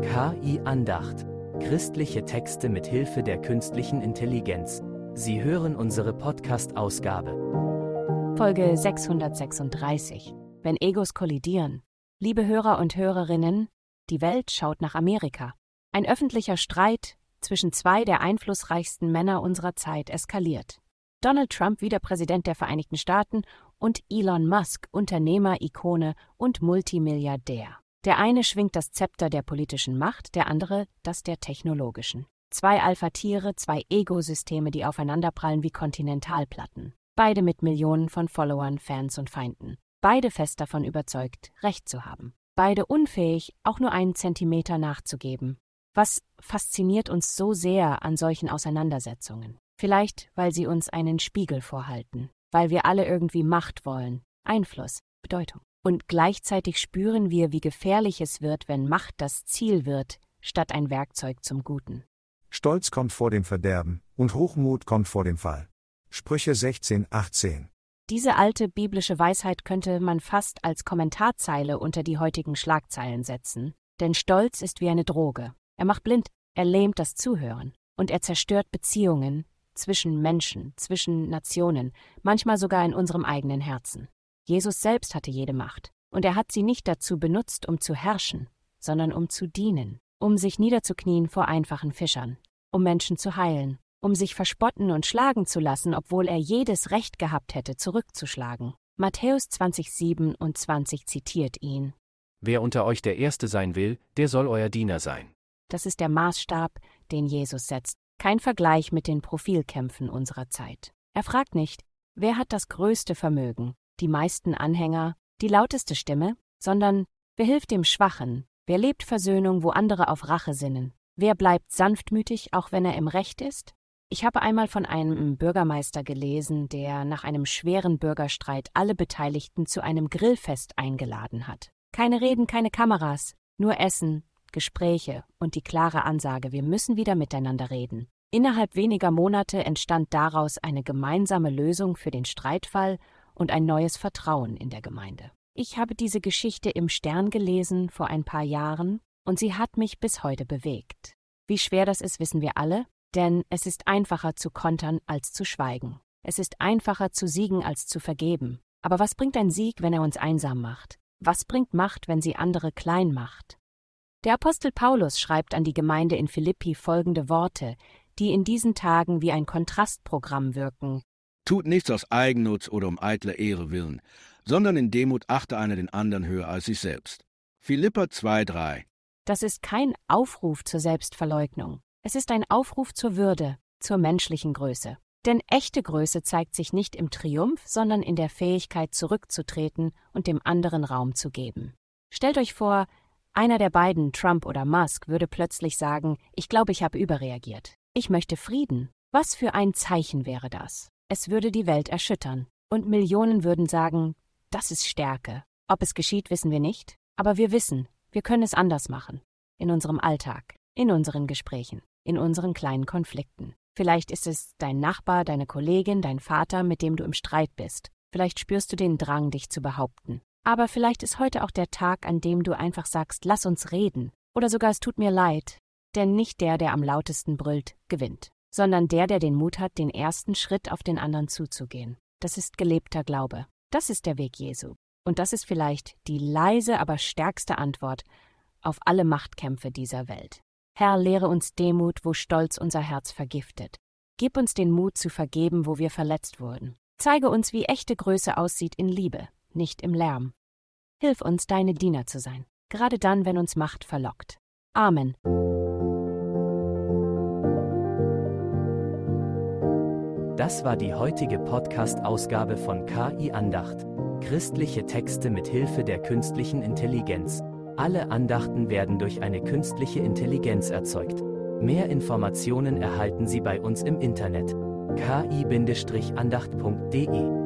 KI Andacht. Christliche Texte mit Hilfe der künstlichen Intelligenz. Sie hören unsere Podcast-Ausgabe. Folge 636. Wenn Egos kollidieren. Liebe Hörer und Hörerinnen, die Welt schaut nach Amerika. Ein öffentlicher Streit zwischen zwei der einflussreichsten Männer unserer Zeit eskaliert. Donald Trump, wieder Präsident der Vereinigten Staaten, und Elon Musk, Unternehmer-Ikone und Multimilliardär. Der eine schwingt das Zepter der politischen Macht, der andere das der technologischen. Zwei Alpha-Tiere, zwei Ego-Systeme, die aufeinanderprallen wie Kontinentalplatten. Beide mit Millionen von Followern, Fans und Feinden. Beide fest davon überzeugt, Recht zu haben. Beide unfähig, auch nur einen Zentimeter nachzugeben. Was fasziniert uns so sehr an solchen Auseinandersetzungen? Vielleicht, weil sie uns einen Spiegel vorhalten. Weil wir alle irgendwie Macht wollen, Einfluss, Bedeutung. Und gleichzeitig spüren wir, wie gefährlich es wird, wenn Macht das Ziel wird, statt ein Werkzeug zum Guten. Stolz kommt vor dem Verderben, und Hochmut kommt vor dem Fall. Sprüche 16,18. Diese alte biblische Weisheit könnte man fast als Kommentarzeile unter die heutigen Schlagzeilen setzen. Denn Stolz ist wie eine Droge. Er macht blind, er lähmt das Zuhören. Und er zerstört Beziehungen zwischen Menschen, zwischen Nationen, manchmal sogar in unserem eigenen Herzen. Jesus selbst hatte jede Macht. Und er hat sie nicht dazu benutzt, um zu herrschen, sondern um zu dienen, um sich niederzuknien vor einfachen Fischern, um Menschen zu heilen, um sich verspotten und schlagen zu lassen, obwohl er jedes Recht gehabt hätte, zurückzuschlagen. Matthäus 20,27 zitiert ihn. Wer unter euch der Erste sein will, der soll euer Diener sein. Das ist der Maßstab, den Jesus setzt. Kein Vergleich mit den Profilkämpfen unserer Zeit. Er fragt nicht, wer hat das größte Vermögen, die meisten Anhänger, die lauteste Stimme, sondern wer hilft dem Schwachen, wer lebt Versöhnung, wo andere auf Rache sinnen, wer bleibt sanftmütig, auch wenn er im Recht ist? Ich habe einmal von einem Bürgermeister gelesen, der nach einem schweren Bürgerstreit alle Beteiligten zu einem Grillfest eingeladen hat. Keine Reden, keine Kameras, nur Essen, Gespräche und die klare Ansage, wir müssen wieder miteinander reden. Innerhalb weniger Monate entstand daraus eine gemeinsame Lösung für den Streitfall und ein neues Vertrauen in der Gemeinde. Ich habe diese Geschichte im Stern gelesen vor ein paar Jahren und sie hat mich bis heute bewegt. Wie schwer das ist, wissen wir alle, denn es ist einfacher zu kontern als zu schweigen. Es ist einfacher zu siegen als zu vergeben. Aber was bringt ein Sieg, wenn er uns einsam macht? Was bringt Macht, wenn sie andere klein macht? Der Apostel Paulus schreibt an die Gemeinde in Philippi folgende Worte, die in diesen Tagen wie ein Kontrastprogramm wirken. Tut nichts aus Eigennutz oder um eitler Ehre willen, sondern in Demut achte einer den anderen höher als sich selbst. Philipper 2,3. Das ist kein Aufruf zur Selbstverleugnung. Es ist ein Aufruf zur Würde, zur menschlichen Größe. Denn echte Größe zeigt sich nicht im Triumph, sondern in der Fähigkeit, zurückzutreten und dem anderen Raum zu geben. Stellt euch vor, einer der beiden, Trump oder Musk, würde plötzlich sagen, ich glaube, ich habe überreagiert. Ich möchte Frieden. Was für ein Zeichen wäre das? Es würde die Welt erschüttern. Und Millionen würden sagen, das ist Stärke. Ob es geschieht, wissen wir nicht. Aber wir wissen, wir können es anders machen. In unserem Alltag, in unseren Gesprächen, in unseren kleinen Konflikten. Vielleicht ist es dein Nachbar, deine Kollegin, dein Vater, mit dem du im Streit bist. Vielleicht spürst du den Drang, dich zu behaupten. Aber vielleicht ist heute auch der Tag, an dem du einfach sagst, lass uns reden. Oder sogar es tut mir leid. Denn nicht der, der am lautesten brüllt, gewinnt. Sondern der den Mut hat, den ersten Schritt auf den anderen zuzugehen. Das ist gelebter Glaube. Das ist der Weg Jesu. Und das ist vielleicht die leise, aber stärkste Antwort auf alle Machtkämpfe dieser Welt. Herr, lehre uns Demut, wo Stolz unser Herz vergiftet. Gib uns den Mut zu vergeben, wo wir verletzt wurden. Zeige uns, wie echte Größe aussieht in Liebe, nicht im Lärm. Hilf uns, deine Diener zu sein, gerade dann, wenn uns Macht verlockt. Amen. Das war die heutige Podcast-Ausgabe von KI Andacht. Christliche Texte mit Hilfe der künstlichen Intelligenz. Alle Andachten werden durch eine künstliche Intelligenz erzeugt. Mehr Informationen erhalten Sie bei uns im Internet: ki-andacht.de